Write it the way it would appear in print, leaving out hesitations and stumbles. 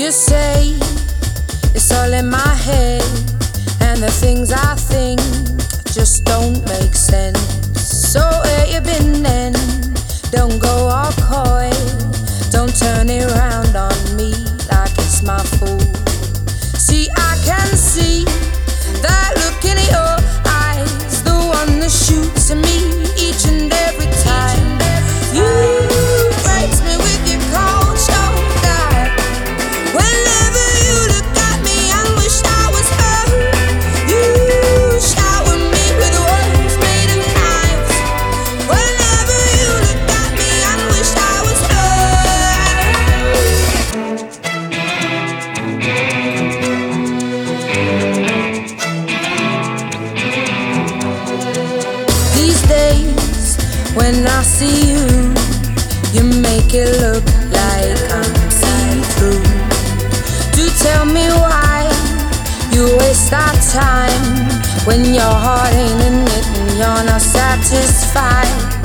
You say it's all in my head, and the things I think just don't make sense. So where you been then? Don't go all coy, don't turn it round on me like it's my fault. See, I can see that look in your eyes, the one that shoots at me each and every time. You breaks me with your cold shoulder. Whenever you look at me, I wish I was her. You shower me with words made of knives. Whenever you look at me, I wish I was her. These days, when I see you, you make it look like I'm see-through. Do tell me why you waste our time when your heart ain't in it and you're not satisfied.